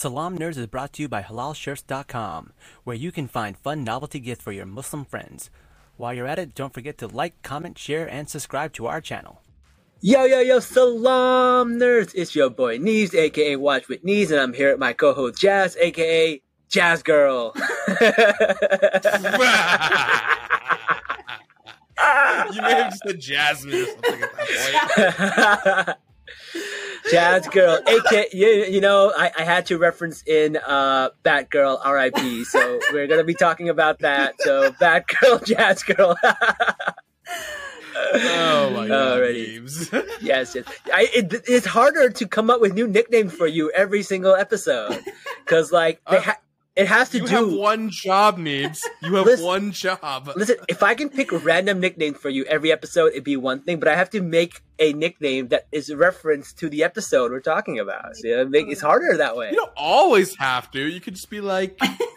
Salam Nerds is brought to you by HalalShirts.com, where you can find fun novelty gifts for your Muslim friends. While you're at it, don't forget to like, comment, share, and subscribe to our channel. Yo, Salam Nerds! It's your boy Neves, aka Watch with Neves, and I'm here with my co-host Jazz, aka Jazz Girl. You may have just said Jasmine or something at that point. Jazz Girl, aka, you know, I had to reference in Batgirl RIP, so we're going to be talking about that. So, Batgirl, Jazz Girl. Oh my god, Neves. Yes. It's harder to come up with new nicknames for you every single episode. Because, like, it has to you do... You have one job, Neebs. You have one job. Listen, if I can pick random nicknames for you every episode, it'd be one thing, but I have to make a nickname that is a reference to the episode we're talking about. So, it's harder that way. You don't always have to. You could just be like...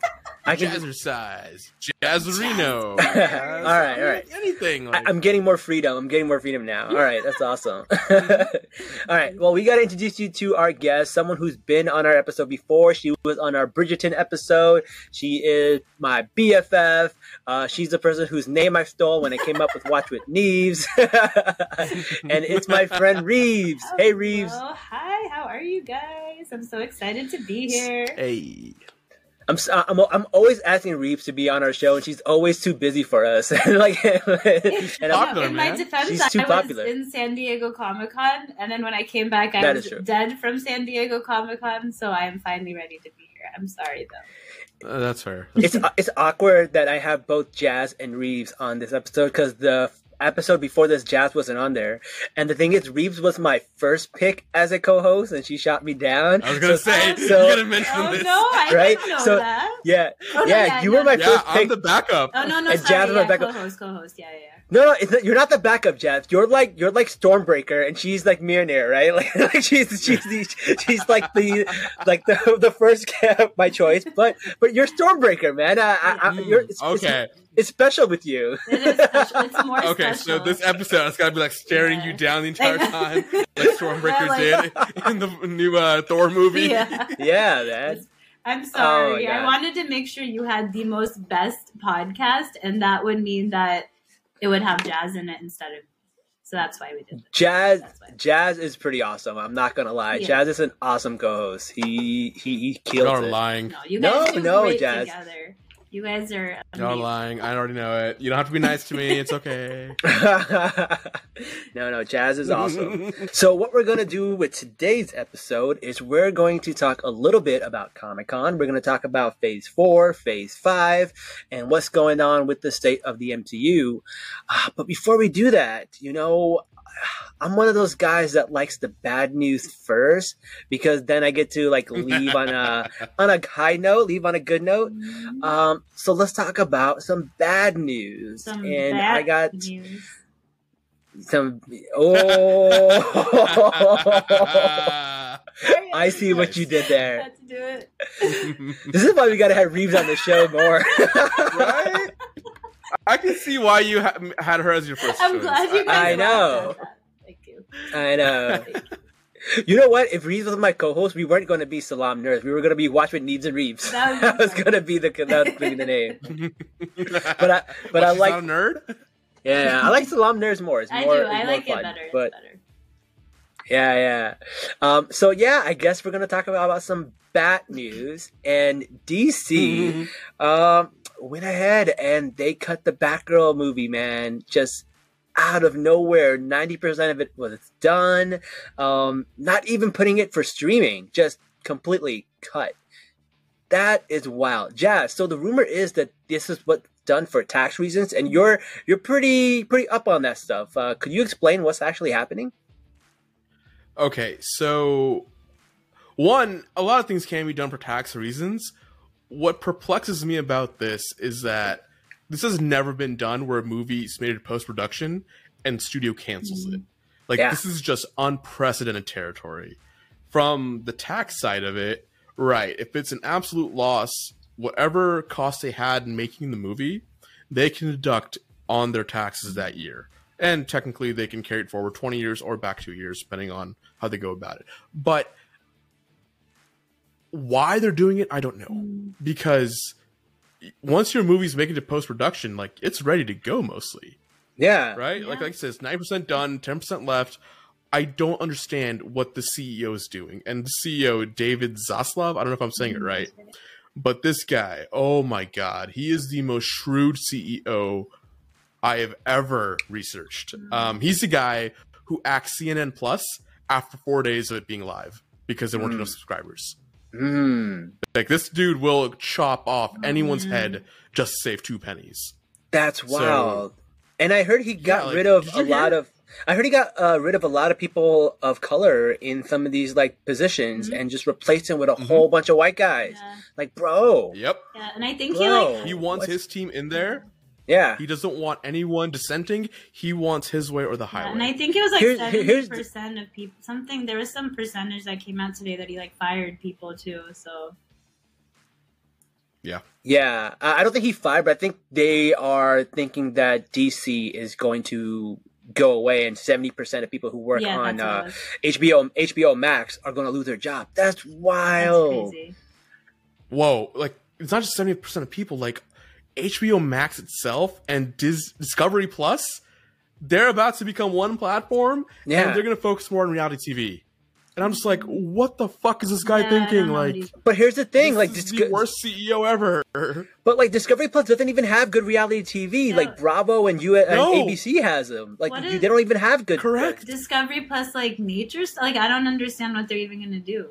Jazzercise, Jazzerino. All right. Anything. Like... I'm getting more freedom. now. All right, that's awesome. All right, well, we got to introduce you to our guest, someone who's been on our episode before. She was on our Bridgerton episode. She is my BFF. She's the person whose name I stole when I came up with Watch with Neves. And it's my friend Reeves. Hey, Reeves. Hi, how are you guys? I'm so excited to be here. Hey. I'm always asking Reeves to be on our show, and she's always too busy for us. In my defense, she's too popular. Was in San Diego Comic-Con, and then when I came back, I was dead from San Diego Comic-Con, so I am finally ready to be here. I'm sorry, though. That's fair. It's awkward that I have both Jazz and Reeves on this episode, because the episode before this, Jazz wasn't on there. And the thing is, Reeves was my first pick as a co-host, and she shot me down. I was going to say, you're going to mention this. No, I didn't know that. Yeah. You were my first pick. I'm the backup. Oh, no, and sorry. Jazz was my backup. Co-host. Yeah. No, you're not the backup, Jazz. You're like Stormbreaker, and she's like Mjolnir, right? Like she's like the first my choice. But you're Stormbreaker, man. It's special with you. It is special. It's more okay, special. so this episode, it's got to be like staring you down the entire time, like Stormbreaker did in the new Thor movie. Yeah, man. I'm sorry. I wanted to make sure you had the most best podcast, and that would mean that it would have Jazz in it instead of. So that's why we did it. Jazz is pretty awesome. I'm not gonna lie. Yeah. Jazz is an awesome co-host. He killed it. You're lying. No, you guys do great Jazz. Together. You guys are amazing. You're lying. I already know it. You don't have to be nice to me. It's okay. No, Jazz is awesome. So what we're going to do with today's episode is we're going to talk a little bit about Comic-Con. We're going to talk about Phase 4, Phase 5, and what's going on with the state of the MCU. But before we do that, I'm one of those guys that likes the bad news first, because then I get to leave on a high note, leave on a good note. So let's talk about some bad news. I got news. Some. I see what you did there. I had to do it. This is why we got to have Reeves on the show more. Right? I can see why you had her as your first choice. I'm glad you guys I know. Thank you. I know. You know what? If Reeves was my co-host, we weren't going to be Salam Nerds. We were going to be Watch with Needs and Reeves. That was going to be the name. But I like not a nerd. Yeah, I like Salam Nerds more. It's more. I like fun, it better. But yeah. So I guess we're going to talk about some bad news. And DC went ahead and they cut the Batgirl movie, man. Just out of nowhere, 90% of it was done. Not even putting it for streaming, just completely cut. That is wild. Jazz, so the rumor is that this is what's done for tax reasons, and you're pretty up on that stuff. Could you explain what's actually happening? Okay, so a lot of things can be done for tax reasons. What perplexes me about this is that this has never been done where a movie is made in post-production and studio cancels it. This is just unprecedented territory. From the tax side of it, right, if it's an absolute loss, whatever cost they had in making the movie, they can deduct on their taxes that year. And technically, they can carry it forward 20 years or back 2 years, depending on how they go about it. But Why they're doing it, I don't know. Because once your movie's making it to post-production, like, it's ready to go mostly. Yeah. Right? Yeah. Like I said, it's 90% done, 10% left. I don't understand what the CEO is doing. And the CEO, David Zaslav, I don't know if I'm saying it right. But this guy, oh my God, he is the most shrewd CEO I have ever researched. He's the guy who axed CNN Plus after 4 days of it being live because there weren't enough subscribers. Like, this dude will chop off anyone's head just to save 2 pennies. That's wild. And I heard he got rid of a lot of people of color in some of these like positions and just replaced him with a whole bunch of white guys. Yeah. Like, bro. Yep. Yeah, and I think He wants his team in there. Yeah. He doesn't want anyone dissenting. He wants his way or the highway. and I think it was like Here's 70% of people. There was some percentage that came out today that he like fired people too. So Yeah. Yeah, I don't think he fired, but I think they are thinking that DC is going to go away, and 70% of people who work on HBO Max are going to lose their job. That's wild. That's crazy. Whoa! Like, it's not just 70% of people. Like, HBO Max itself and Discovery Plus, they're about to become one platform, and they're going to focus more on reality TV. And I'm just like, what the fuck is this guy thinking? Like, but here's the thing, like, this is the worst CEO ever. But like, Discovery Plus doesn't even have good reality TV. Yeah. Like, Bravo and ABC has them. Like, they don't even have good. Correct. Discovery Plus, like nature stuff. Like, I don't understand what they're even gonna do.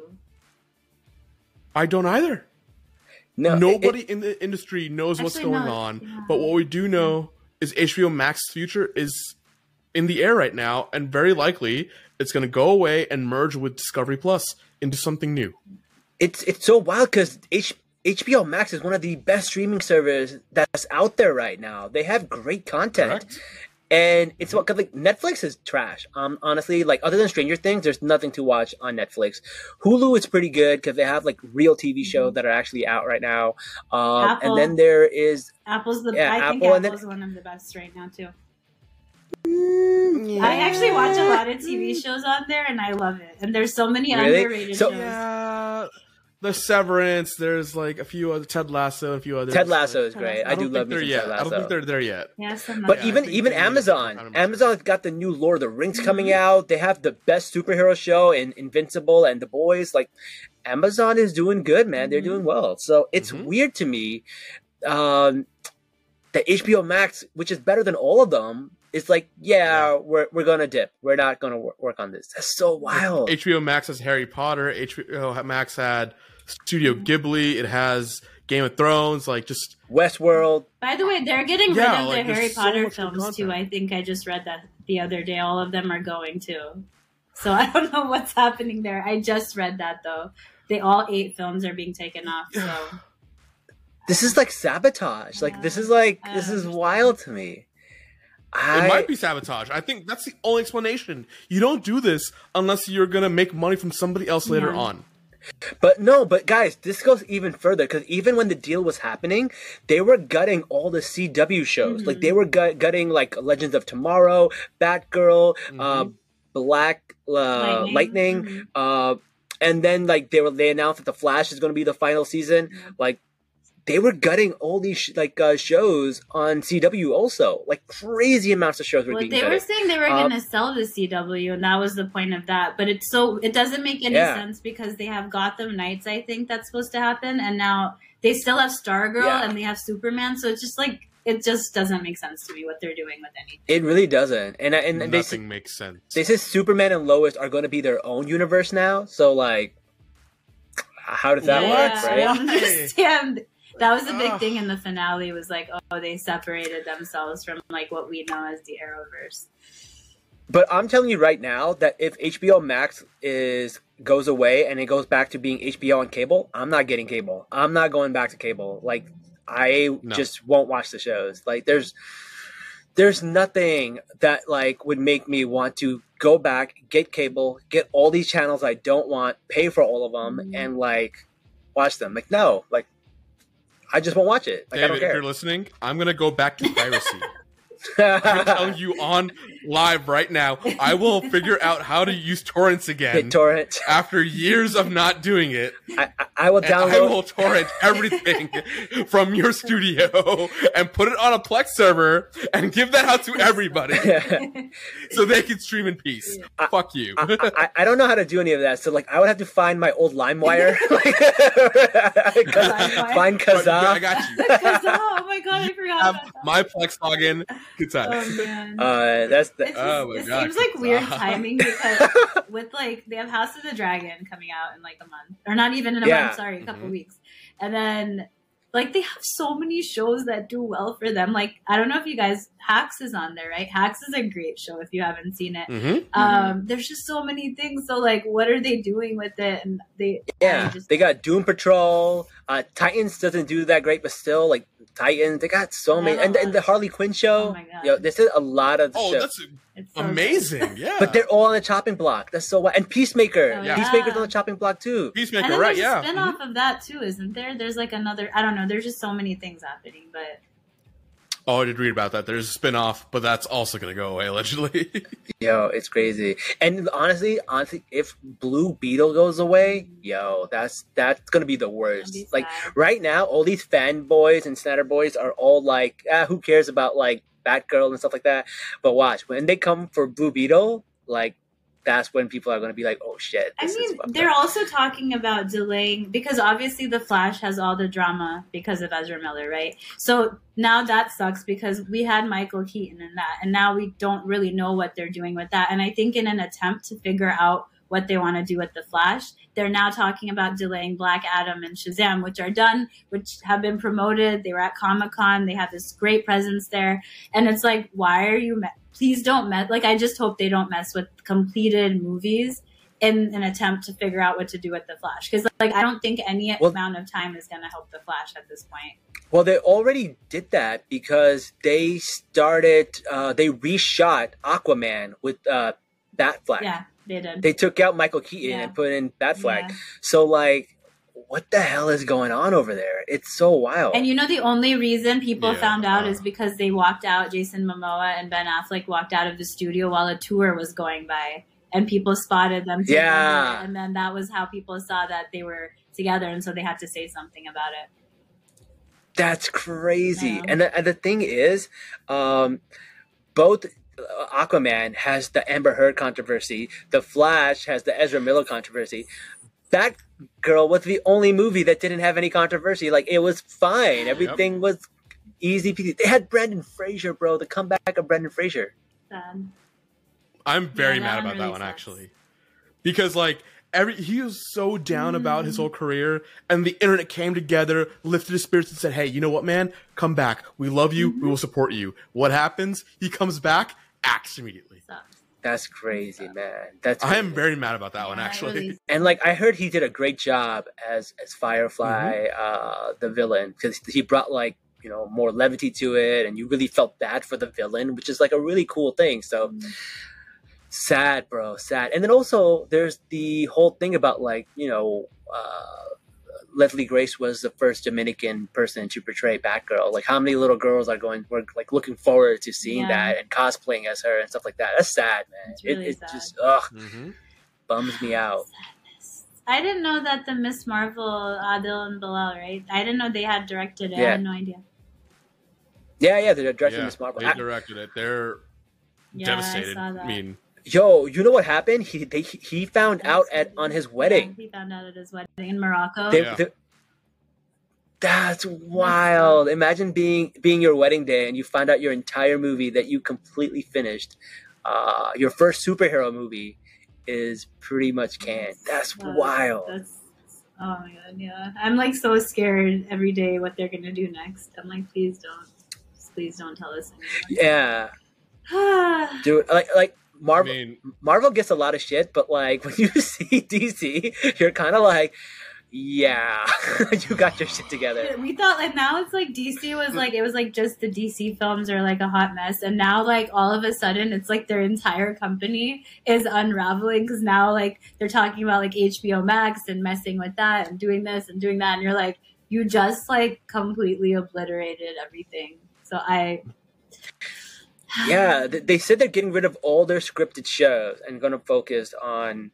I don't either. No, nobody in the industry knows what's going on. Yeah. But what we do know is HBO Max's future is in the air right now, and very likely it's going to go away and merge with Discovery Plus into something new. It's so wild because HBO Max is one of the best streaming services that's out there right now. They have great content. Correct. And it's what, cause like Netflix is trash. Honestly, like, other than Stranger Things, there's nothing to watch on Netflix. Hulu is pretty good because they have like real TV shows that are actually out right now. And then there is Apple's think Apple's one of the best right now too. I actually watch a lot of TV shows on there, and I love it. And there's so many underrated shows. Yeah, the Severance. There's like a few other Ted Lasso and a few others. Ted Lasso is great. I do love me Ted Lasso. I don't think they're there yet. Yes, but even Amazon's got the new Lord of the Rings coming out. They have the best superhero show in Invincible and The Boys. Like, Amazon is doing good, man. They're doing well. So it's weird to me that HBO Max, which is better than all of them, it's like, we're gonna dip. We're not gonna work on this. That's so wild. HBO Max has Harry Potter. HBO Max had Studio Ghibli. It has Game of Thrones. Like, just Westworld. By the way, they're getting rid of the Harry so Potter much films too. I think I just read that the other day. All of them are going to. So I don't know what's happening there. I just read that though. All 8 films are being taken off. So this is like sabotage. Like, this is wild to me. It might be sabotage. I think that's the only explanation. You don't do this unless you're going to make money from somebody else later on. But guys, this goes even further, because even when the deal was happening, they were gutting all the CW shows. Like, they were gutting like Legends of Tomorrow, Batgirl, Black Lightning, and then like they announced that The Flash is going to be the final season. Like, they were gutting all these shows on CW also. Like, crazy amounts of shows were being gutted. They were saying they were going to sell the CW, and that was the point of that. But it doesn't make any sense because they have Gotham Knights, I think that's supposed to happen, and now they still have Stargirl and they have Superman. So it's just like, it just doesn't make sense to me what they're doing with anything. It really doesn't. And nothing makes sense. They say Superman and Lois are going to be their own universe now. So, like, how does that work, right? I don't understand. That was the big thing in the finale, was like, they separated themselves from like what we know as the Arrowverse. But I'm telling you right now that if HBO Max goes away and it goes back to being HBO on cable, I'm not getting cable. I'm not going back to cable. Like, just won't watch the shows. Like, there's nothing that like would make me want to go back, get cable, get all these channels I don't want, pay for all of them, and like watch them. Like, no, like, I just won't watch it. Like, David, I don't care. If you're listening, I'm gonna go back to piracy. I'm telling you on live right now, I will figure out how to use torrents again. BitTorrent. After years of not doing it. I will download. I will torrent everything from your studio and put it on a Plex server and give that out to everybody so they can stream in peace. Fuck you. I don't know how to do any of that. So like I would have to find my old LimeWire. Find Kazaa. I got you. Kazaa. Oh my god, I forgot about that. My Plex login. Good time. Oh man. Oh my god. Seems like weird timing because with like they have House of the Dragon coming out in like a month, or not even in a month. Sorry, a couple weeks, and then like they have so many shows that do well for them. Like I don't know if you guys, Hacks is on there, right? Hacks is a great show if you haven't seen it. There's just so many things. So like, what are they doing with it? And they got Doom Patrol. Titans doesn't do that great, but still like Titans. They got so many, and the Harley Quinn show. Oh my god! Yo, this is a lot of shows. That's amazing. Yeah, but they're all on the chopping block. That's so and Peacemaker. Peacemaker's on the chopping block too. Peacemaker, and then right? There's a spin-off of that too, isn't there? There's like another. I don't know. There's just so many things happening, but. Oh, I did read about that. There's a spin-off, but that's also going to go away, allegedly. Yo, it's crazy. And honestly, if Blue Beetle goes away, that's going to be the worst. Like, right now, all these fanboys and Snyder boys are all like, who cares about, like, Batgirl and stuff like that? But watch, when they come for Blue Beetle, like, that's when people are going to be like, oh shit. I mean, they're also talking about delaying, because obviously The Flash has all the drama because of Ezra Miller, right? So now that sucks because we had Michael Keaton in that, and now we don't really know what they're doing with that. And I think in an attempt to figure out what they want to do with The Flash, they're now talking about delaying Black Adam and Shazam, which are done, which have been promoted. They were at Comic-Con. They have this great presence there. And it's like, why are you... Please don't mess. Like, I just hope they don't mess with completed movies in an attempt to figure out what to do with The Flash. Because, like, I don't think any amount of time is going to help The Flash at this point. Well, they already did that because they started, they reshot Aquaman with Batfleck. Yeah, they did. They took out Michael Keaton and put in Batfleck. Yeah. So, like, what the hell is going on over there? It's so wild. And you know, the only reason people found out is because they walked out, Jason Momoa and Ben Affleck walked out of the studio while a tour was going by, and people spotted them together. Yeah. And then that was how people saw that they were together, and so they had to say something about it. That's crazy. And the thing is, both Aquaman has the Amber Heard controversy. The Flash has the Ezra Miller controversy. That Girl was the only movie that didn't have any controversy. Like, it was fine. Everything was easy peasy. They had Brendan Fraser, bro. The comeback of Brendan Fraser. I'm very mad about that one, actually. Because, like, he was so down about his whole career, and the internet came together, lifted his spirits, and said, hey, you know what, man? Come back. We love you. We will support you. What happens? He comes back, acts immediately. That's crazy, man. I am very mad about that one, actually. Really. And like, I heard he did a great job as Firefly, the villain, because he brought like, you know, more levity to it, and you really felt bad for the villain, which is like a really cool thing. So sad, bro, sad. And then also there's the whole thing about like, you know, Leslie Grace was the first Dominican person to portray Batgirl. Like, how many little girls were like looking forward to seeing that and cosplaying as her and stuff like that? That's sad, man. It's really it sad. Just bums me out. I didn't know that the Miss Marvel, Adil and Bilal, right? I didn't know they had directed it. I had no idea. Yeah, they're directing Miss Marvel. They directed it. They're devastated. I saw that. I mean, yo, you know what happened? He found out on his wedding. He found out at his wedding in Morocco. That's wild. Imagine being your wedding day and you find out your entire movie that you completely finished. Your first superhero movie is pretty much canned. That's wild. Oh my god, yeah. I'm like so scared every day what they're gonna do next. I'm like, please don't tell us anything. Yeah. Dude, like Marvel gets a lot of shit, but like when you see DC, you're kind of like, yeah, you got your shit together. We thought like now it's like DC was like, it was like just the DC films are like a hot mess, and now like all of a sudden it's like their entire company is unraveling because now like they're talking about like HBO Max and messing with that and doing this and doing that, and you're like, you just like completely obliterated everything. So Yeah, they said they're getting rid of all their scripted shows and going to focus on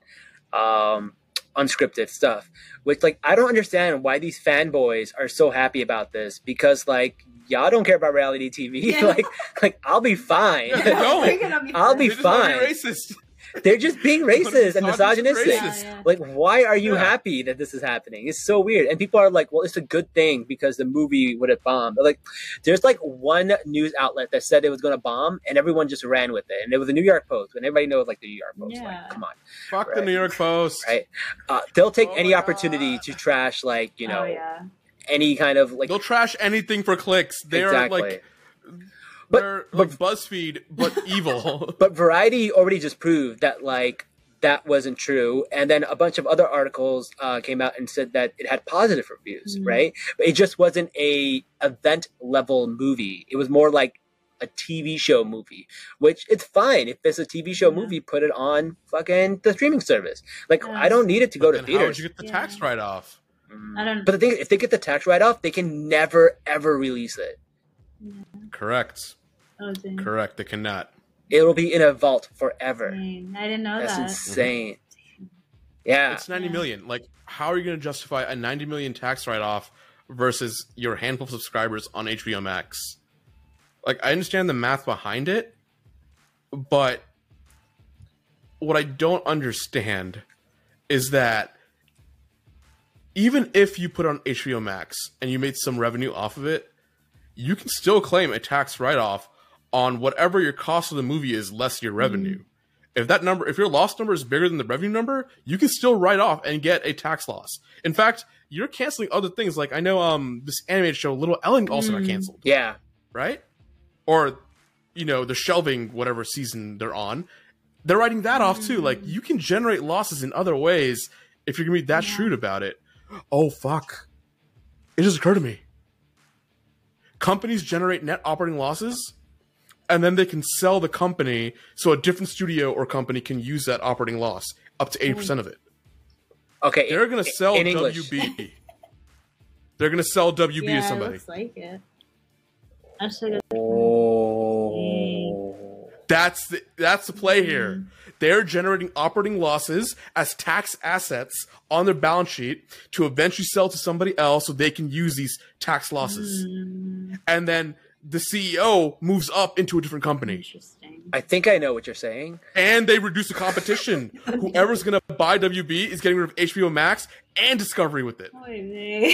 unscripted stuff. Which, like, I don't understand why these fanboys are so happy about this, because, like, y'all don't care about reality TV. Yeah. like I'll be fine. Yeah, I'll be They just wanna fine. be racist. They're just being racist and Misogynistic. misogynistic. Yeah. Like, why are you Yeah. happy that this is happening? It's so weird. And people are like, well, it's a good thing because the movie would have bombed. But, like, there's like one news outlet that said it was going to bomb, and everyone just ran with it. And it was the New York Post. And everybody knows, like, the New York Post. Yeah. Like, come on, Fuck the Right. New York Post. right? They'll take Oh any my opportunity God. to trash, like, you know, Oh yeah. any kind of, like, They'll trash anything for clicks. They're exactly. like But- they're but- like BuzzFeed, but evil. But Variety already just proved that, like, that wasn't true. And then a bunch of other articles came out and said that it had positive reviews, Mhm. right? But it just wasn't a event level movie. It was more like a TV show movie, which it's fine. If it's a TV show Yeah. movie, put it on fucking the streaming service. Like, Yeah. I don't need it to go to Then how would theaters. you get the Yeah. tax write off? I don't. But the thing, if they get the tax write off, they can never ever release it. Correct. Oh, dang. Correct. They cannot. It'll be in a vault forever. Dang. I didn't know That's that. insane. Yeah. It's 90 Yeah. million. Like, how are you going to justify a 90 million tax write off versus your handful of subscribers on HBO Max? Like, I understand the math behind it, but what I don't understand is that even if you put on HBO Max and you made some revenue off of it, you can still claim a tax write off on whatever your cost of the movie is less your revenue. If your loss number is bigger than the revenue number, you can still write off and get a tax loss. In fact, you're canceling other things. Like, I know this animated show, Little Ellen, also got canceled, Yeah. right? Or, you know, they're shelving whatever season they're on. They're writing that off too. Like, you can generate losses in other ways if you're gonna be that shrewd about it. Oh fuck! It just occurred to me. Companies generate net operating losses, and then they can sell the company so a different studio or company can use that operating loss up to 80% of it. Okay. They're gonna sell in English. WB. They're gonna sell WB Yeah, to it somebody. looks like it. Actually, Oh. That's the play here. They're generating operating losses as tax assets on their balance sheet to eventually sell to somebody else so they can use these tax losses. And then the CEO moves up into a different company. interesting. I think I know what you're saying. And they reduce the competition. Whoever's going to buy WB is getting rid of HBO Max and Discovery with it. Oh, baby.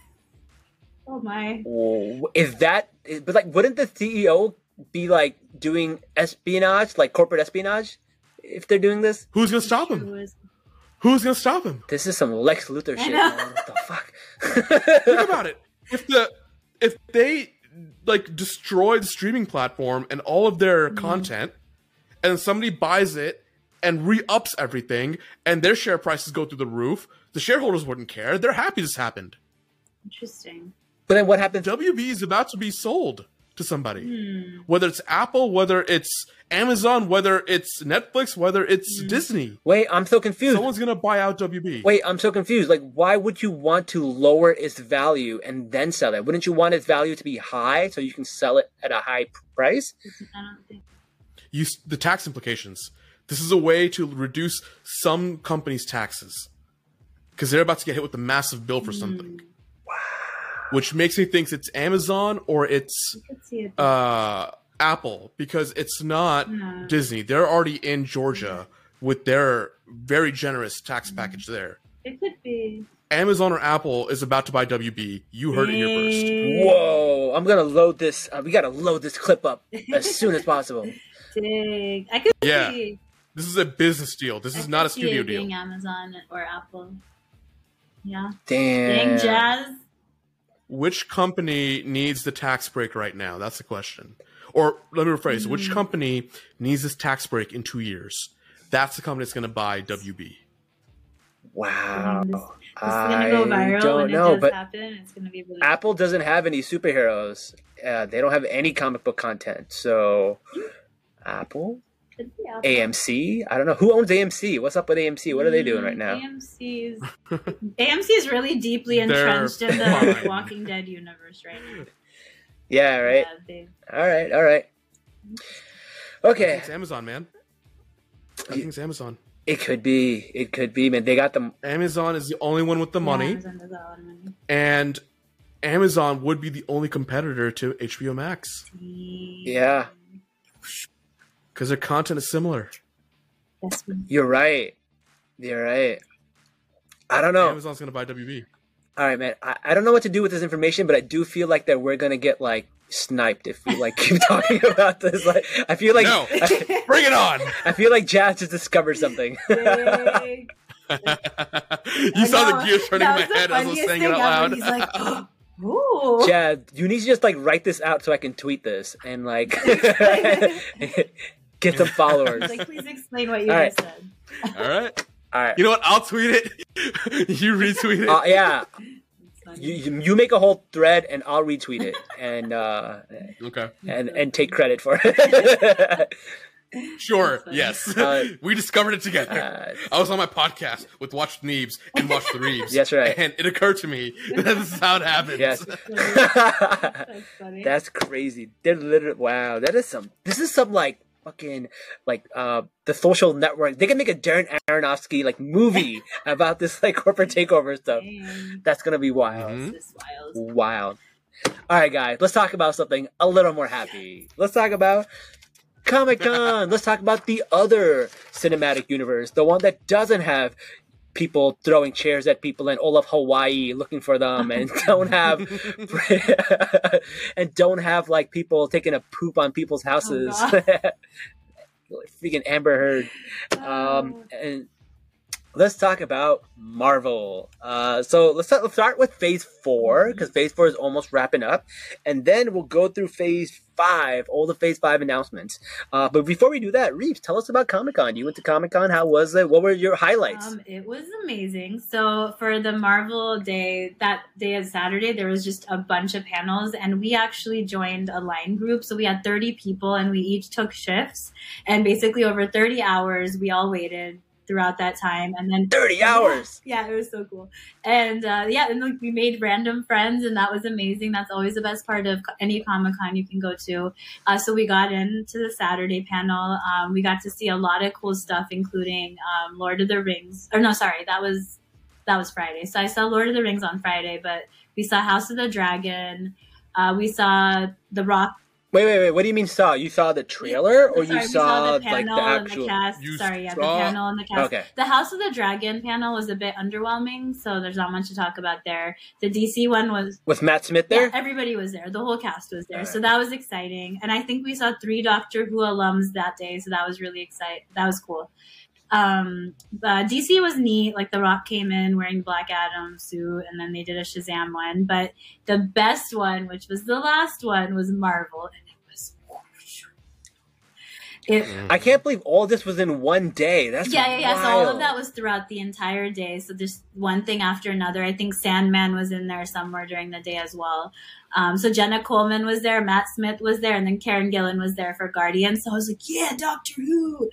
Oh my. Is that? But, like, wouldn't the CEO be, like, doing espionage, like corporate espionage, if they're doing this? Who's going to stop him? It was- Who's going to stop him? This is some Lex Luthor shit. know. Man. What the fuck? Think about it. If they like destroy the streaming platform and all of their content, and then somebody buys it and re-ups everything, and their share prices go through the roof, the shareholders wouldn't care. They're happy this happened. Interesting. But then what happens? WB is about to be sold to somebody. Whether it's Apple, whether it's Amazon, whether it's Netflix, whether it's Disney. Wait, I'm so confused. Someone's going to buy out WB. Wait, I'm so confused. Like, why would you want to lower its value and then sell it? Wouldn't you want its value to be high so you can sell it at a high price? I don't think. The tax implications. This is a way to reduce some companies' taxes because they're about to get hit with a massive bill for something. Which makes me think it's Amazon or it's I could see it. Apple because it's not No. Disney. They're already in Georgia with their very generous tax package there. It could be. Amazon or Apple is about to buy WB. You heard it here first. Whoa, I'm gonna load this. We gotta load this clip up as soon as possible. Dang. I could Yeah. see. This is a business deal. This I is not a could see studio it being deal. Amazon or Apple. Yeah. Damn. Dang, Jazz. Which company needs the tax break right now? That's the question. Or let me rephrase. Which company needs this tax break in 2 years? That's the company that's going to buy WB. Wow. This is gonna go viral don't when know, it does but happen. It's gonna be really Apple doesn't have any superheroes. They don't have any comic book content. So, Apple, could be Apple. AMC. I don't know who owns AMC. What's up with AMC? What are they doing right now? AMC is really deeply They're entrenched in the fine. Walking Dead universe right now. Yeah, right. Yeah, they- All right. Okay. It's Amazon, man. I think it's Amazon. It could be, man. They got them. Amazon is the only one with the money. Amazon does that one money. And Amazon would be the only competitor to HBO Max. Yeah. Because their content is similar. You're right. I don't know. Amazon's going to buy WB. All right, man. I don't know what to do with this information, but I do feel like that we're going to get, like, sniped if we, like, keep talking about this. Like, I feel like... No! Bring it on! I feel like Jazz just discovered something. You saw the gears turning in my head as I was saying it out loud. He's like, oh. Ooh. Jazz, you need to just, like, write this out so I can tweet this and, like, get some followers. Like, please explain what you just said. All right. You know what? I'll tweet it. You retweet it. Yeah. You make a whole thread and I'll retweet it and okay and take credit for it. Sure. Yes. We discovered it together. I was on my podcast with Watch the Neebs and Watch the Reeves. That's right. And it occurred to me that this is how it happens. Yes. That's funny. That's crazy. They're literally wow. This is some like fucking like the Social Network. They can make a Darren Aronofsky like movie about this like corporate takeover stuff. Dang. That's gonna be wild. Mm-hmm. This is wild. Wild. All right, guys. Let's talk about something a little more happy. Let's talk about Comic-Con. Let's talk about the other cinematic universe, the one that doesn't have people throwing chairs at people in Olaf, Hawaii, looking for them, and don't have like people taking a poop on people's houses. Freaking Amber Heard. And let's talk about Marvel. So let's start with Phase 4, because Phase 4 is almost wrapping up. And then we'll go through Phase 5, all the Phase 5 announcements. But before we do that, Reeves, tell us about Comic-Con. You went to Comic-Con. How was it? What were your highlights? It was amazing. So for the Marvel day, that day of Saturday, there was just a bunch of panels. And we actually joined a line group. So we had 30 people and we each took shifts. And basically over 30 hours, we all waited throughout that time, and then 30 hours. Yeah, it was so cool. And and like we made random friends, and that was amazing. That's always the best part of any Comic-Con you can go to. So we got into the Saturday panel. We got to see a lot of cool stuff, including Lord of the Rings. Or no, sorry, that was Friday. So I saw Lord of the Rings on Friday, but we saw House of the Dragon. We saw The Rock. Wait. What do you mean saw? You saw the trailer, or you saw the panel like the actual? And the cast. The panel and the cast. Okay. The House of the Dragon panel was a bit underwhelming, so there's not much to talk about there. The DC one was with Matt Smith there. Yeah, everybody was there. The whole cast was there, so that was exciting. And I think we saw 3 Doctor Who alums that day, so that was really exciting. That was cool. DC was neat. Like The Rock came in wearing Black Adam suit, and then they did a Shazam one. But the best one, which was the last one, was Marvel, and it was. I can't believe all this was in one day. That's yeah. wild. So all of that was throughout the entire day. So just one thing after another. I think Sandman was in there somewhere during the day as well. So Jenna Coleman was there, Matt Smith was there, and then Karen Gillan was there for Guardians. So I was like, yeah, Doctor Who.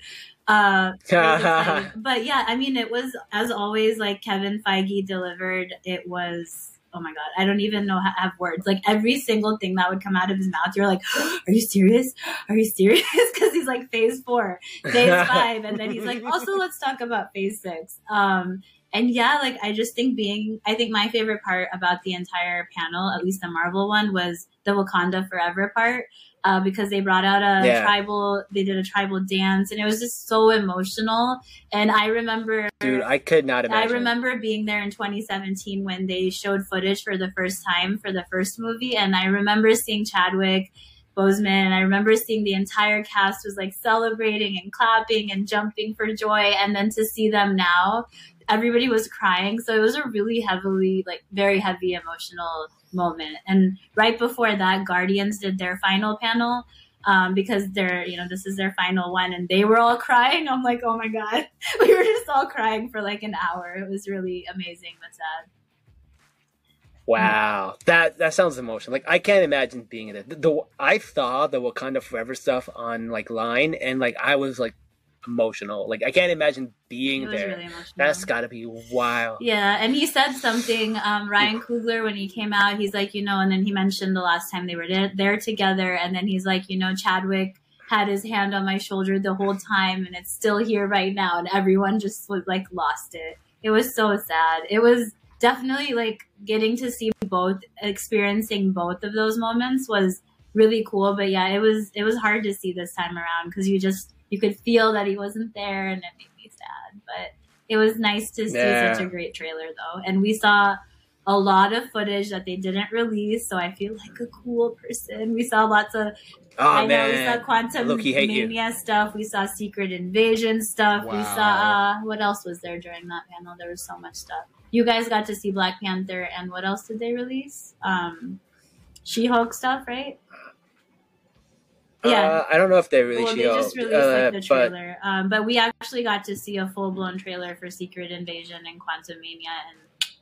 But yeah, I mean, it was, as always, like Kevin Feige delivered. It was, oh my God, I don't even know how to have words. Like every single thing that would come out of his mouth, you're like, oh, are you serious? Are you serious? Because he's like Phase 4, Phase 5. And then he's like, also, let's talk about Phase 6. And yeah, like I think my favorite part about the entire panel, at least the Marvel one, was the Wakanda Forever part. Because they brought out they did a tribal dance, and it was just so emotional. And I remember, dude, I could not imagine. I remember being there in 2017 when they showed footage for the first time for the first movie, and I remember seeing Chadwick Boseman, and I remember seeing the entire cast was like celebrating and clapping and jumping for joy, and then to see them now, everybody was crying. So it was a really heavily, like very heavy emotional moment. And right before that, Guardians did their final panel because this is their final one, and they were all crying. I'm like, oh my God, we were just all crying for like an hour. It was really amazing but sad. Wow, that sounds emotional. Like I can't imagine being in it. I saw the Wakanda Forever stuff on like Line, and like I was like emotional. Like I can't imagine being there. Really emotional. That's got to be wild. Yeah, and he said something. Ryan Coogler, when he came out, he's like, and then he mentioned the last time they were there together, and then he's like, Chadwick had his hand on my shoulder the whole time, and it's still here right now. And everyone just was like lost it. It was so sad. It was definitely like getting to see both, experiencing both of those moments was really cool. But yeah, it was hard to see this time around because you could feel that he wasn't there, and it made me sad. But it was nice to see such a great trailer though, and we saw a lot of footage that they didn't release, so I feel like a cool person. We saw lots of we saw Quantum Mania stuff. We saw Secret Invasion stuff. Wow. We saw what else was there during that panel? There was so much stuff. You guys got to see Black Panther, and what else did they release? She-Hulk stuff, right? Yeah, I don't know if they released She-Hulk. They just released the trailer, but we actually got to see a full-blown trailer for Secret Invasion and Quantum Mania, and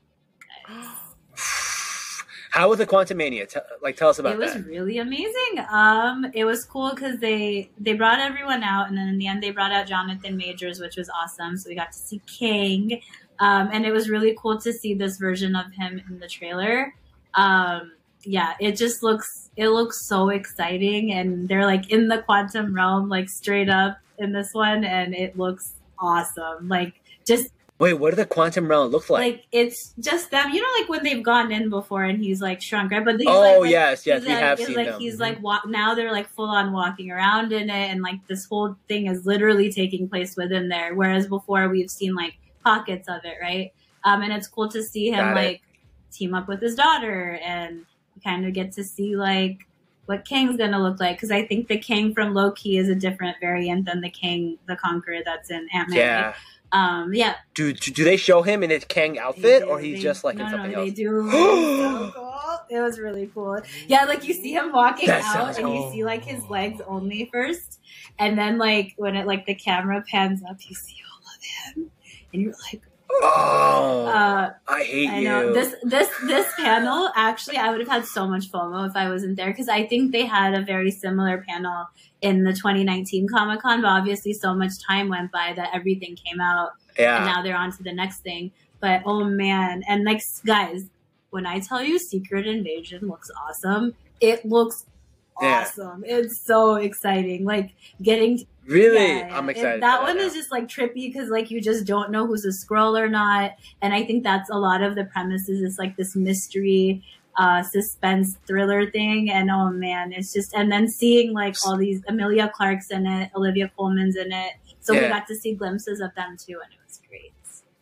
how was the Quantum Mania? Tell us about that. It was really amazing. It was cool because they brought everyone out, and then in the end they brought out Jonathan Majors, which was awesome. So we got to see Kang, and it was really cool to see this version of him in the trailer. Yeah, it looks so exciting, and they're like in the quantum realm, like straight up in this one, and it looks awesome. Like just. Wait, what did the quantum realm look like? Like, it's just them. You know, like when they've gone in before and he's like shrunk, right? But he's yes, we have seen like, them. He's like, now they're like full on walking around in it, and like this whole thing is literally taking place within there. Whereas before we've seen like pockets of it, right? And it's cool to see him team up with his daughter, and we kind of get to see like what Kang's gonna look like, because I think the Kang from Loki is a different variant than the Kang the Conqueror that's in Ant-Man. Yeah. Right? Yeah. Do they show him in his Kang outfit, or he's just like in something else? They do. So cool. It was really cool. Yeah, like you see him walking out, and you see like his legs only first, and then like when it like the camera pans up, you see all of him, and you're like, I hate you. Know. This panel, actually, I would have had so much FOMO if I wasn't there, because I think they had a very similar panel in the 2019 Comic-Con, but obviously so much time went by that everything came out, and now they're on to the next thing. But oh man, and like guys, when I tell you Secret Invasion looks awesome, it looks awesome. It's so exciting. Like getting really, I'm excited. That one is just like trippy because like you just don't know who's a Skrull or not, and I think that's a lot of the premises. Is like this mystery, suspense thriller thing, and oh man, it's just, and then seeing like all these Emilia Clarke's in it, Olivia Colman's in it, so we got to see glimpses of them too, and it was great.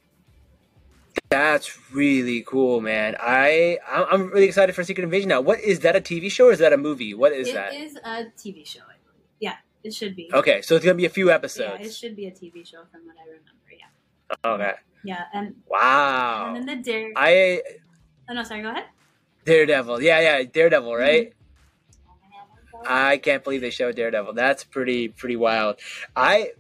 That's really cool, man. I'm really excited for Secret Invasion now. What is that, a TV show or is that a movie? What is that? It is a TV show, I believe. Yeah, it should be. Okay, so it's gonna be a few episodes. Yeah, it should be a TV show from what I remember. Yeah. Okay. Yeah, and wow. And then the Oh no, sorry. Go ahead. Daredevil. Yeah, Daredevil, right? Mm-hmm. I can't believe they showed Daredevil. That's pretty wild. I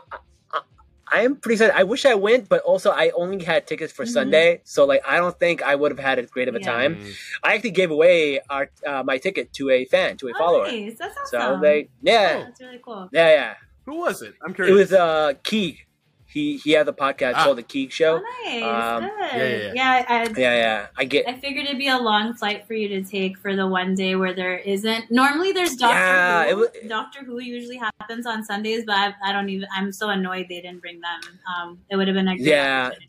am pretty excited. I wish I went, but also I only had tickets for Sunday, so like I don't think I would have had as great of a time. I actually gave away my ticket to a fan, to a follower. Nice. That's awesome. So that's really cool. Yeah. Who was it? I'm curious. It was Keeg. He had the podcast called The Keeg Show. Oh, nice. Good. Yeah. I figured it'd be a long flight for you to take for the one day where there isn't. Normally there's Doctor Who. Doctor Who usually happens on Sundays, but I'm so annoyed they didn't bring them. It would have been a great opportunity.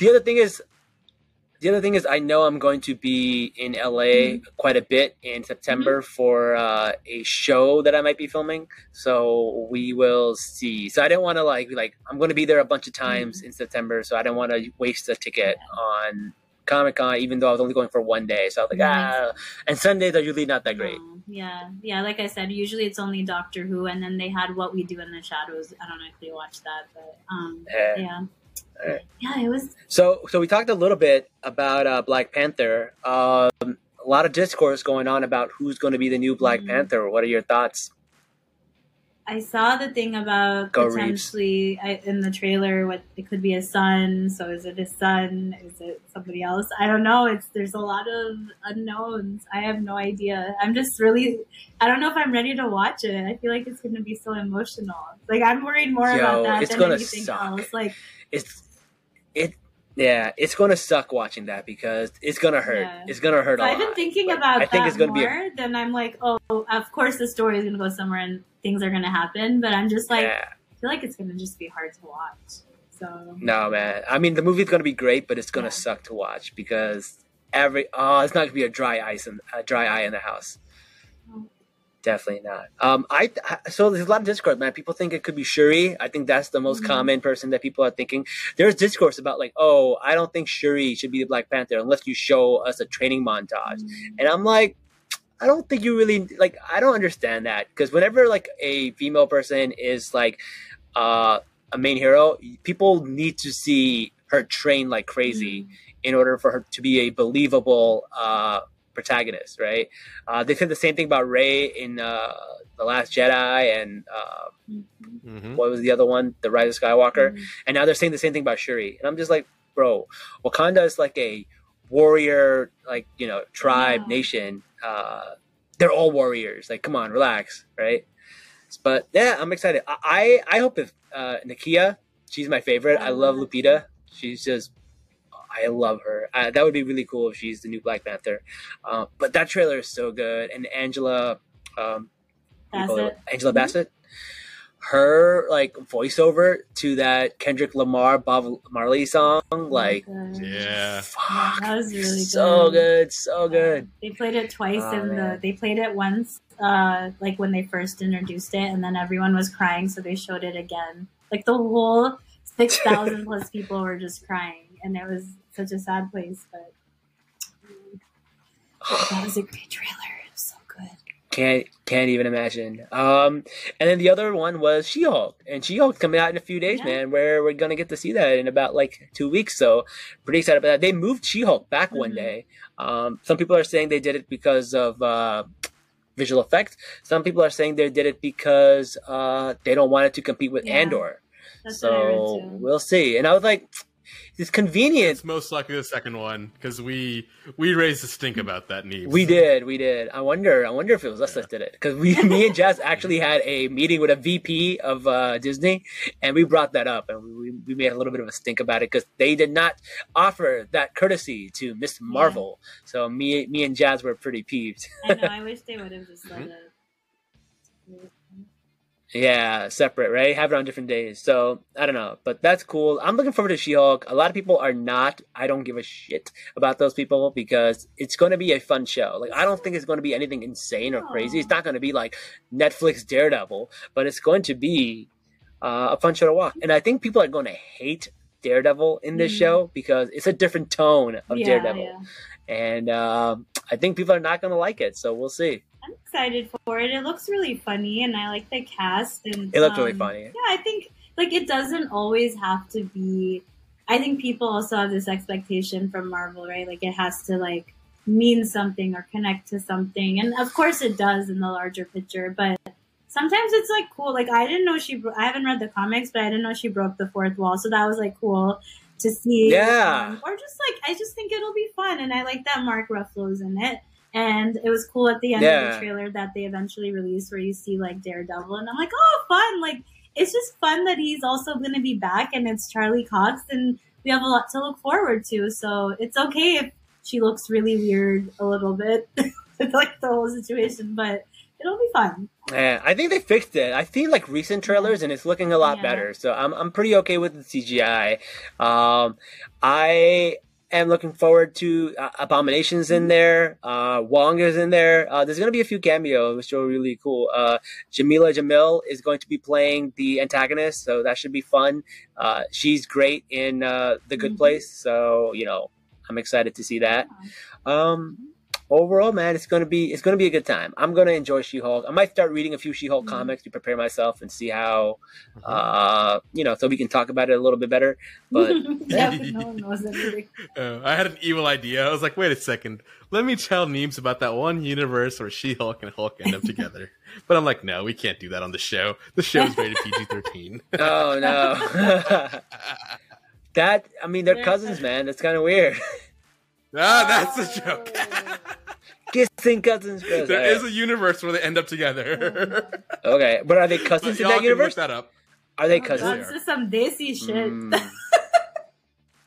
The other thing is I know I'm going to be in LA quite a bit in September for a show that I might be filming. So we will see. So I didn't want to be like, I'm going to be there a bunch of times in September. So I didn't want to waste a ticket on Comic-Con, even though I was only going for one day. So I was like, and Sundays are usually not that great. Yeah. Like I said, usually it's only Doctor Who, and then they had What We Do in the Shadows. I don't know if you watched that, but yeah. Yeah, it was. So we talked a little bit about Black Panther. A lot of discourse going on about who's going to be the new Black Panther. What are your thoughts? I saw the thing about potentially in the trailer. It could be a son. So is it his son? Is it somebody else? I don't know. There's a lot of unknowns. I have no idea. I'm just really. I don't know if I'm ready to watch it. I feel like it's going to be so emotional. Like I'm worried more about that than anything else. Like Yeah, it's gonna suck watching that because it's gonna hurt. Yeah. It's gonna hurt a lot. I've been thinking But about I think that it's gonna more. Then I'm like, oh, of course the story is gonna go somewhere and things are gonna happen. But I'm just like, yeah. I feel like it's gonna just be hard to watch. So No, man. I mean, the movie's gonna be great, but it's gonna Yeah. suck to watch because it's not gonna be a dry eye in the house. Oh. Definitely not. So there's a lot of discourse, man. People think it could be Shuri. I think that's the most common person that people are thinking. There's discourse about like, oh, I don't think Shuri should be the Black Panther unless you show us a training montage. And I'm like, I don't think you really like. I don't understand that because whenever like a female person is like a main hero, people need to see her train like crazy in order for her to be a believable protagonist, right? They said the same thing about Rey in The Last Jedi and what was the other one? The Rise of Skywalker. And now they're saying the same thing about Shuri. And I'm just like, bro, Wakanda is like a warrior, like, tribe, nation. They're all warriors. Like, come on, relax, right? But yeah, I'm excited. I hope if Nakia, she's my favorite. I love Lupita. She's just, I love her. That would be really cool if she's the new Black Panther. But that trailer is so good. And Angela Bassett, her like voiceover to that Kendrick Lamar Bob Marley song, like, fuck, that was really so good. They played it twice they played it once, like when they first introduced it, and then everyone was crying, so they showed it again. Like the whole 6,000 plus people were just crying, and it was such a sad place. But that was a great trailer. It was so good. Can't even imagine. And then the other one was She-Hulk, and She-Hulk's coming out in a few days, man. Where we're gonna get to see that in about like 2 weeks. So pretty excited about that. They moved She-Hulk back one day. Some people are saying they did it because of visual effects. Some people are saying they did it because they don't want it to compete with Andor. That's what I read So too. we'll see. And I was like, it's convenient. It's most likely the second one because we raised a stink about that news. We did. I wonder if it was us that did it because me and Jazz actually had a meeting with a VP of Disney, and we brought that up, and we made a little bit of a stink about it because they did not offer that courtesy to Miss Marvel. So me and Jazz were pretty peeved. I know. I wish they would have just let it. Yeah, separate, right? Have it on different days. So, I don't know. But that's cool. I'm looking forward to She-Hulk. A lot of people are not. I don't give a shit about those people because it's going to be a fun show. Like, I don't think it's going to be anything insane or crazy. It's not going to be like Netflix Daredevil, but it's going to be a fun show to watch. And I think people are going to hate Daredevil in this show because it's a different tone of Daredevil. Yeah. And I think people are not going to like it. So, we'll see. I'm excited for it. It looks really funny, and I like the cast. And It looked really funny. Yeah, I think like it doesn't always have to be. I think people also have this expectation from Marvel, right? Like it has to like mean something or connect to something, and of course it does in the larger picture. But sometimes it's like cool. Like I didn't know I haven't read the comics, but I didn't know she broke the fourth wall, so that was like cool to see. Yeah. Or just like I just think it'll be fun, and I like that Mark Ruffalo's in it. And it was cool at the end of the trailer that they eventually released where you see like Daredevil. And I'm like, oh, fun. Like, it's just fun that he's also going to be back and it's Charlie Cox and we have a lot to look forward to. So it's okay if she looks really weird a little bit with like the whole situation, but it'll be fun. Yeah, I think they fixed it. I've seen like recent trailers and it's looking a lot better. So I'm pretty okay with the CGI. I am looking forward to Abomination's in there. Wong is in there. There's going to be a few cameos, which are really cool. Jamila Jamil is going to be playing the antagonist, so that should be fun. She's great in The Good Place, so I'm excited to see that. Overall, man, it's gonna be a good time. I'm gonna enjoy She-Hulk. I might start reading a few She-Hulk comics to prepare myself and see how, so we can talk about it a little bit better. But no one knows everything. I had an evil idea. I was like, wait a second, let me tell Neems about that one universe where She-Hulk and Hulk end up together. But I'm like, no, we can't do that on the show. The show is rated PG-13. Oh no, they're cousins, man. That's kind of weird. That's a joke. Kissing cousins. There is a universe where they end up together. Okay, but are they cousins in that universe? Look that up. Are they cousins? That's just some desi shit.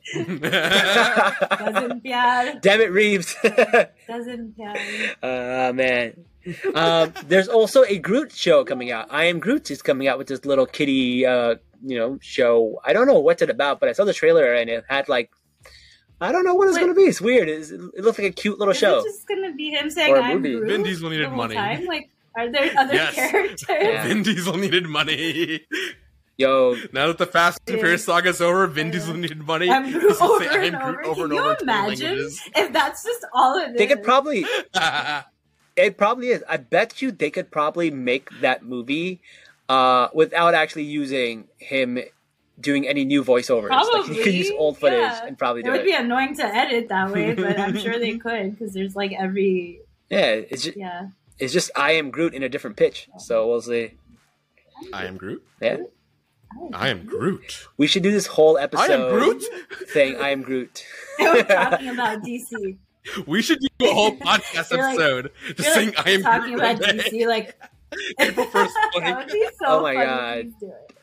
Doesn't pyar. Damn it, Reeves. Doesn't pyar. Man. There's also a Groot show coming out. I Am Groot is coming out with this little kitty, show. I don't know what's it about, but I saw the trailer and it had like, I don't know what it's going to be. It's weird. It looks like a cute little show. Is it just going to be him saying, Or a I'm movie. Groot Vin Diesel needed the whole money. time? Like, are there other Yes. characters? Yeah. Vin Diesel needed money. Yo, Now that the Fast and Furious saga's over, Vin Diesel needed money. I'm He's Groot gonna over say, and "I am Groot" over. and Can you over in 20 imagine languages. if that's just all it is? they could probably. It probably is. I bet you they could probably make that movie without actually using him doing any new voiceovers. Probably. Like, you could use old footage yeah. and probably It do would it. be annoying to edit that way, but I'm sure they could because there's like every. Yeah, Yeah. it's just I Am Groot in a different pitch. So we'll see. I am Groot. Yeah, I am Groot. we should do this whole I episode am Groot. saying I Am Groot. We're talking about DC. We should do a whole podcast You're like- episode just You're saying like I am talking Groot. about all day. DC like April 1st. that would be so Oh my funny. God. Please do it.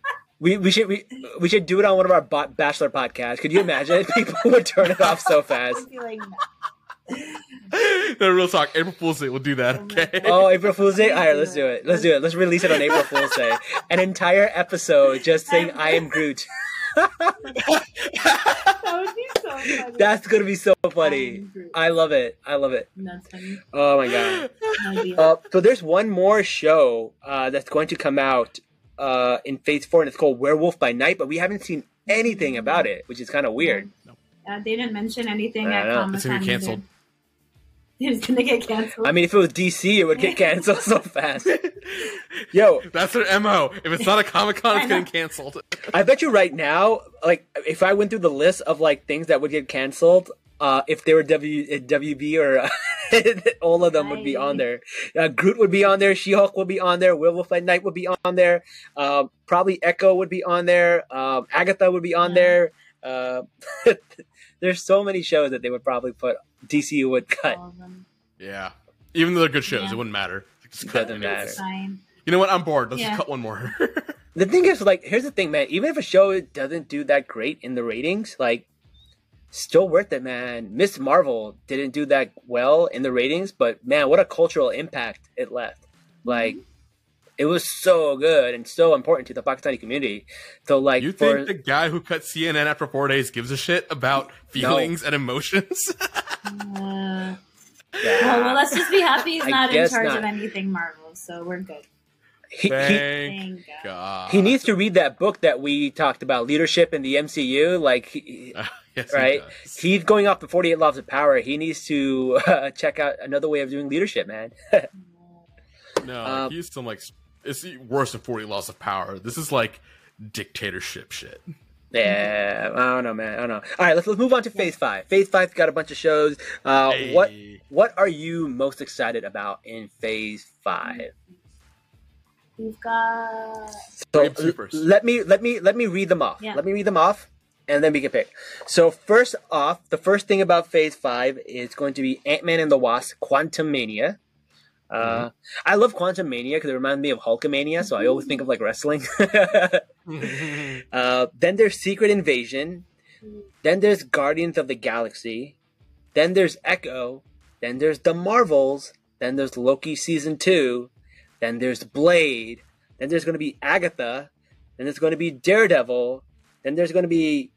We should do it on one of our Bachelor podcasts. Could you imagine? People would turn it off so fast. I'd be like, no. No, real talk. April Fool's Day. We'll do that. Okay. Oh, April Fool's Day? Alright, let's do it. Let's do it. Let's release it on April Fool's Day. An entire episode just saying I Am Groot. That would be so funny. That's gonna be so I Am funny. Groot. I love it. I love it. That's funny. Oh my god. That'd be So there's one more show that's going to come out in Phase 4, and it's called Werewolf by Night, but we haven't seen anything about it, which is kind of weird. they didn't mention anything I at know. Comic-Con. It's gonna get canceled. It's gonna get canceled. I mean, if it was DC, it would get canceled so fast. Yo, That's their MO. If it's not a Comic-Con, I it's know. getting canceled. I bet you right now, like, if I went through the list of, like, things that would get canceled, if they were WB or all of them would be on there. Groot would be on there. She-Hulk would be on there. Werewolf by Night would be on there. Probably Echo would be on there. Agatha would be on there. There's so many shows that they would probably put. DC would cut. All of them. Yeah. Even though they're good shows, Yeah. it wouldn't matter. Just cut Doesn't it. matter. It's fine. You know what? I'm bored. Let's Yeah. just cut one more. The thing is, like, here's the thing, man. Even if a show doesn't do that great in the ratings, like, still worth it, man. Miss Marvel didn't do that well in the ratings, but man, what a cultural impact it left. Like, it was so good and so important to the Pakistani community. So, like, You think the guy who cut CNN after 4 days gives a shit about feelings and emotions? Uh, Yeah. well, let's just be happy he's I not in guess charge not. of anything Marvel, so we're good. he Thank Thank God. God. he needs to read that book that we talked about, Leadership in the MCU. Like, Yes, right? He does. He's going off the 48 Laws of Power. He needs to check out another way of doing leadership, man. No, he's still like it's worse than 40 Laws of Power. This is like dictatorship shit. Yeah, I don't know, man. I don't know. All right, let's move on to Phase 5. Phase 5's got a bunch of shows. What are you most excited about in Phase 5? We've got So Give two first. let me read them off. Yeah. Let me read them off, and then we can pick. So first off, the first thing about Phase 5 is going to be Ant-Man and the Wasp: Quantumania. I love Quantumania because it reminds me of Hulkamania, so I always think of like wrestling. Then there's Secret Invasion. Then there's Guardians of the Galaxy. Then there's Echo. Then there's The Marvels. Then there's Loki Season 2. Then there's Blade. Then there's going to be Agatha. Then there's going to be Daredevil. Then there's going to be...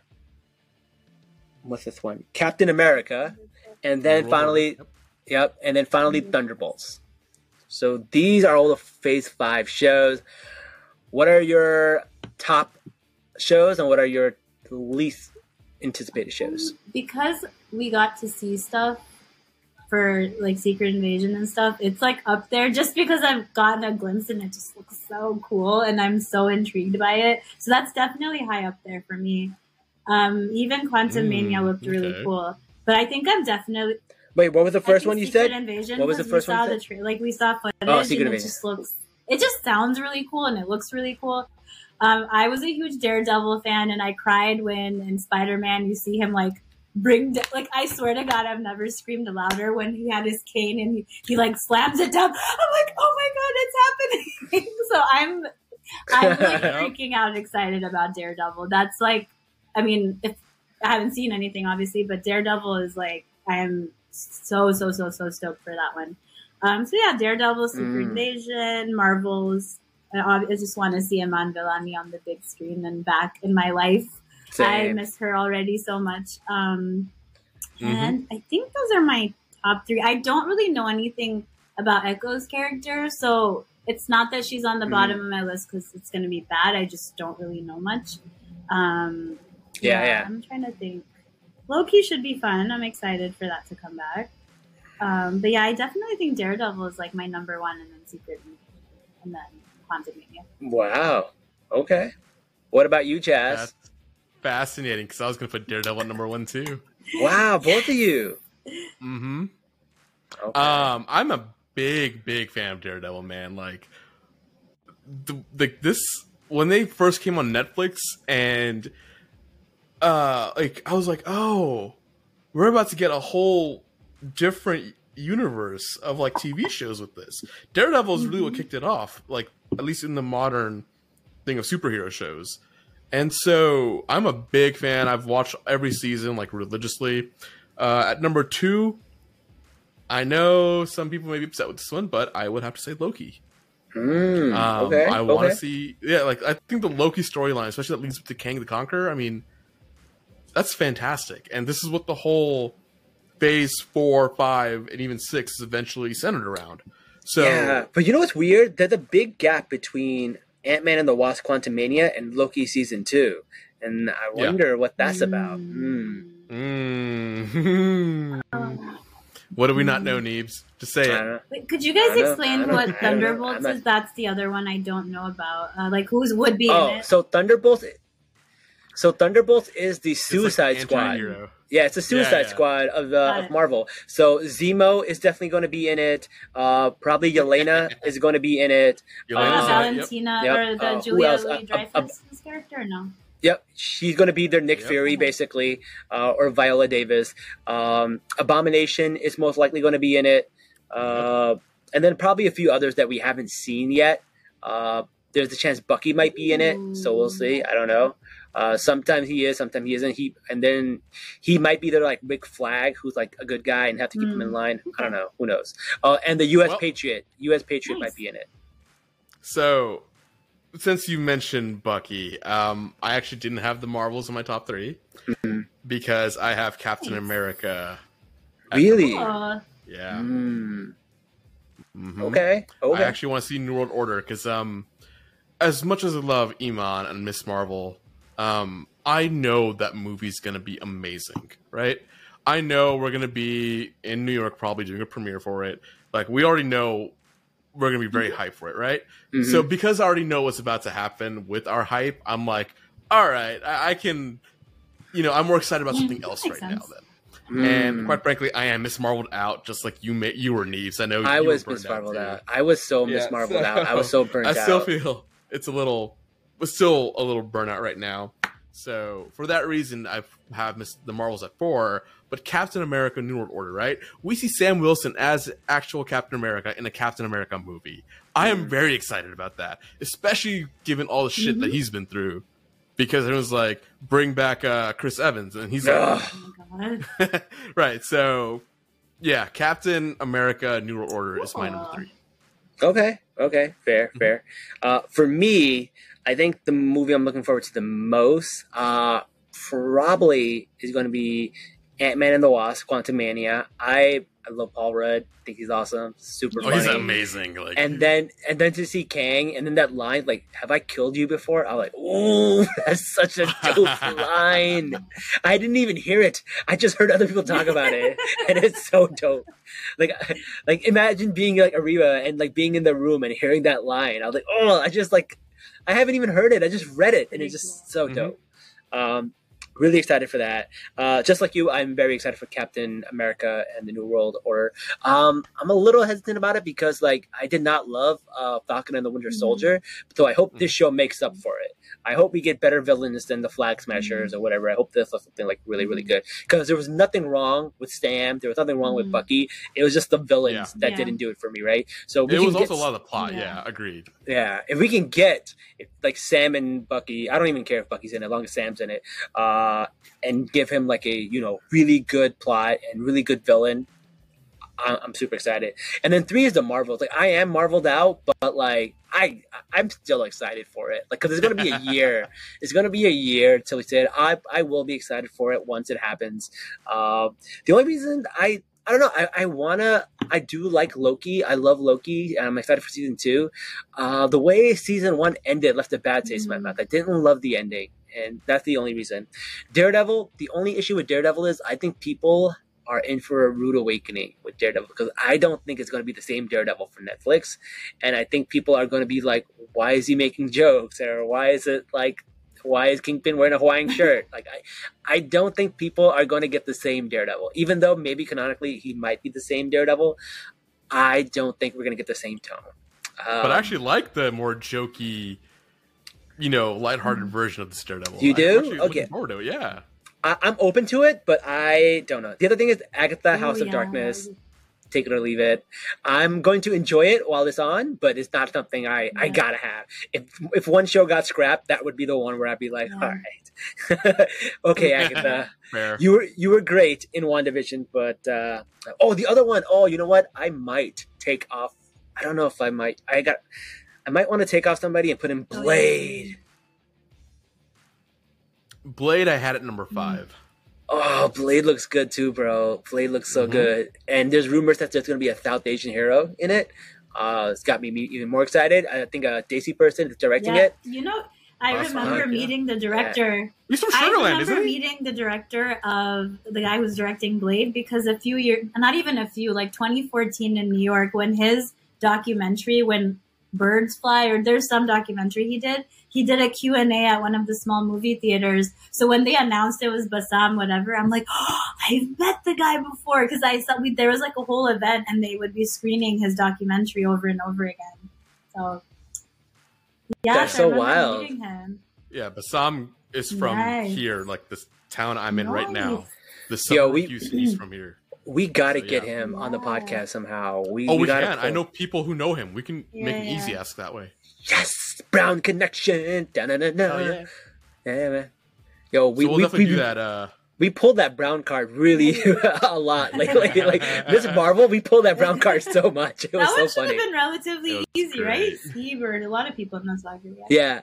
What's this one? Captain America. And then finally... Yep. And then finally Thunderbolts. So these are all the Phase 5 shows. What are your top shows and what are your least anticipated shows? because we got to see stuff for like Secret Invasion and stuff. It's like up there just because I've gotten a glimpse and it just looks so cool and I'm so intrigued by it. So that's definitely high up there for me. Even Quantum Mania looked really okay. cool, but I think I'm definitely. Wait, what was the first one you Secret said? Invasion, What was the 'cause first we one saw you the said? like we saw footage Oh, and Secret it Invasion. just looks. It just sounds really cool and it looks really cool. I was a huge Daredevil fan and I cried when in Spider-Man you see him like like I swear to God I've never screamed louder when he had his cane and he like slams it down. I'm like, oh my God, it's happening. So I'm like freaking out excited about Daredevil. That's like, I mean, I haven't seen anything obviously, but Daredevil is like, I am so stoked for that one. So yeah, Daredevil, Secret Invasion, Marvels. I just want to see Iman Vellani on the big screen and back in my life. Same. I miss her already so much. And I think those are my top 3. I don't really know anything about Echo's character, so it's not that she's on the bottom of my list because it's going to be bad. I just don't really know much. Yeah. I'm trying to think. Loki should be fun. I'm excited for that to come back. But yeah, I definitely think Daredevil is like my number 1, and then Secret Invasion, and then Quantumania. Wow. Okay. What about you, Jazz? That's fascinating, because I was going to put Daredevil at number 1 too. Wow, both of you. Mm-hmm. Okay. I'm a big fan of Daredevil, man. Like, this when they first came on Netflix, and like I was like, oh, we're about to get a whole different universe of like TV shows with this. Daredevil is really what kicked it off, like at least in the modern thing of superhero shows. And so I'm a big fan. I've watched every season like religiously. At number 2, I know some people may be upset with this one, but I would have to say Loki. Okay. I want to see, like I think the Loki storyline, especially that leads to Kang the Conqueror. I mean, that's fantastic, and this is what the whole Phase 4, 5, and even 6 is eventually centered around. So yeah, but you know what's weird? There's a big gap between Ant-Man and the Wasp: Quantumania and Loki season 2, and I wonder what that's about. What do we not know, Neebs? Just say it. Wait, could you guys explain what Thunderbolts is? That's the other one I don't know about. Like, who's would be in it? So Thunderbolts is the Suicide Squad. Hero. Yeah, it's the Suicide Squad of Marvel. So Zemo is definitely going to be in it. Probably Yelena is going to be in it. Valentina or the Julia Louis-Dreyfus character, or no? Yep, she's going to be their Nick Fury, basically, or Viola Davis. Abomination is most likely going to be in it. And then probably a few others that we haven't seen yet. There's a chance Bucky might be in it, so we'll see. I don't know. Sometimes he is, sometimes he isn't. And then he might be their like Rick Flag, who's like a good guy, and have to keep him in line. I don't know. Who knows? And the U.S. Patriot might be in it. So, since you mentioned Bucky, I actually didn't have the Marvels in my top 3 because I have Captain America. Really? Yeah. Okay. I actually want to see New World Order because as much as I love Iman and Miss Marvel, I know that movie's going to be amazing, right? I know we're going to be in New York probably doing a premiere for it. Like, we already know we're going to be very hyped for it, right? So because I already know what's about to happen with our hype, I'm like, all right, I can, I'm more excited about something else right now then. And quite frankly, I am Miss Marveled out, just like you were, Neves. I know I was Miss Marveled out. I was so Miss Marveled out. I was so burnt out. I still feel it's still a little burnout right now. So for that reason, I have the Marvels at 4. But Captain America: New World Order, right? We see Sam Wilson as actual Captain America in a Captain America movie. I am very excited about that, especially given all the shit that he's been through. Because it was like, bring back Chris Evans, and he's like, oh my God. Right. So, yeah, Captain America: New World Order is my number 3. Okay, fair. For me, I think the movie I'm looking forward to the most probably is going to be Ant-Man and the Wasp: Quantumania. I love Paul Rudd. I think he's awesome. Super funny. He's amazing. Like, and then to see Kang, and then that line, like, "Have I killed you before?" I'm like, "Oh, that's such a dope line." I didn't even hear it. I just heard other people talk about it, and it's so dope. Like imagine being like Ariba and like being in the room and hearing that line. I was like, "Oh, I haven't even heard it. I just read it, and it's just so dope." Really excited for that. Just like you, I'm very excited for Captain America and the New World Order. I'm a little hesitant about it because, like, I did not love Falcon and the Winter Soldier, so I hope this show makes up for it. I hope we get better villains than the Flag Smashers or whatever. I hope this is something like really, really good, because there was nothing wrong with Sam. There was nothing wrong with Bucky. It was just the villains that didn't do it for me, right? So it was also a lot of the plot. Yeah, agreed. Yeah, if we can get like Sam and Bucky, I don't even care if Bucky's in it, as long as Sam's in it. and give him like a really good plot and really good villain. I'm super excited. And then 3 is the Marvels. Like I am marveled out, but like I'm still excited for it. Like because it's gonna be a year. It's gonna be a year till we said I will be excited for it once it happens. The only reason I don't know. I do like Loki. I love Loki. And I'm excited for season 2. The way season 1 ended left a bad taste in my mouth. I didn't love the ending, and that's the only reason. Daredevil. The only issue with Daredevil is I think people are in for a rude awakening with Daredevil because I don't think it's going to be the same Daredevil for Netflix, and I think people are going to be like, "Why is he making jokes?" or "Why is Kingpin wearing a Hawaiian shirt?" Like, I don't think people are going to get the same Daredevil, even though maybe canonically he might be the same Daredevil. I don't think we're going to get the same tone. But I actually like the more jokey, lighthearted version of the Daredevil. You do? I'm looking forward to it, yeah. I'm open to it, but I don't know. The other thing is Agatha, House of Darkness. Take it or leave it. I'm going to enjoy it while it's on, but it's not something I gotta have. If one show got scrapped, that would be the one where I'd be like, all right, okay, Agatha, you were great in WandaVision, but the other one. Oh, you know what? I might take off. I don't know if I might. I might want to take off somebody and put in Blade. Blade, I had at number 5. Oh, Blade looks good too, bro. Blade looks so good. And there's rumors that there's going to be a South Asian hero in it. It's got me even more excited. I think a Daisy person is directing it. I remember meeting the director. He's from Sugarland, isn't he? I remember meeting the director of the guy who's directing Blade because a few years, not even a few, like 2014 in New York, when his documentary, When Birds Fly, or there's some documentary he did a Q&A at one of the small movie theaters. So when they announced it was Bassam, whatever, I'm like, oh, I've met the guy before. Because I saw there was like a whole event and they would be screening his documentary over and over again. So, yeah, that's so wild. Meeting him. Yeah, Bassam is from here, like this town I'm in right now. The he's from here. We got to get him on the podcast somehow. We can. I know people who know him. We can make an easy ask that way. Yes, Brown connection. Da-na-na-na. Oh, yeah. Yeah, man. Yo, we'll definitely do that. We pulled that Brown card really a lot. Like Miss Marvel, we pulled that Brown card so much. It was so funny. That should have been relatively easy, right? Steve-Bird, a lot of people in soccer. Yeah.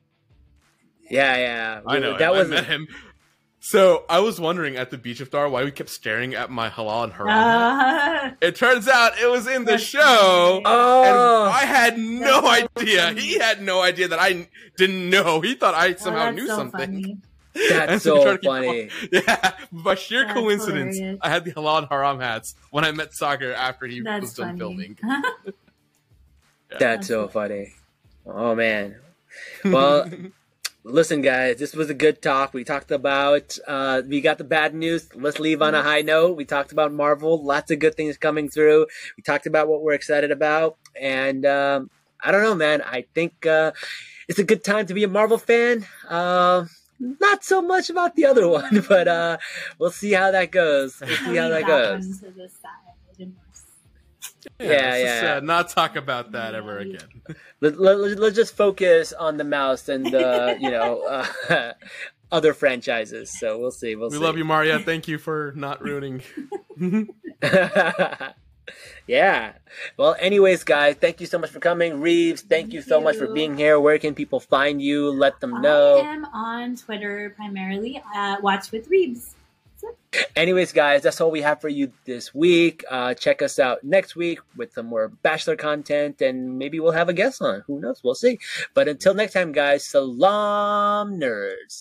I know. I met him. So I was wondering at the beach of Dar why we kept staring at my halal and haram. It turns out it was in the show. Oh. And I had no idea. He had no idea that I didn't know. He thought I somehow knew something. Funny. That's so funny. Yeah, by sheer coincidence, hilarious. I had the halal and haram hats when I met Sagar after he was done filming. That's so funny. Oh man. Well. Listen, guys, this was a good talk. We talked about, we got the bad news. Let's leave on a high note. We talked about Marvel. Lots of good things coming through. We talked about what we're excited about. And I don't know, man. I think it's a good time to be a Marvel fan. Not so much about the other one, but we'll see how that goes. Let's not talk about that ever again. Let's just focus on the mouse and the other franchises. So we'll see. We love you, Maria. Thank you for not ruining. Yeah. Well, anyways, guys, thank you so much for coming. Reeves, thank you so much for being here. Where can people find you? Let them know. I am on Twitter primarily at Watch with Reeves. Anyways, guys, that's all we have for you this week. Check us out next week with some more Bachelor content, and maybe we'll have a guest on. Who knows? We'll see. But until next time, guys, salam nerds.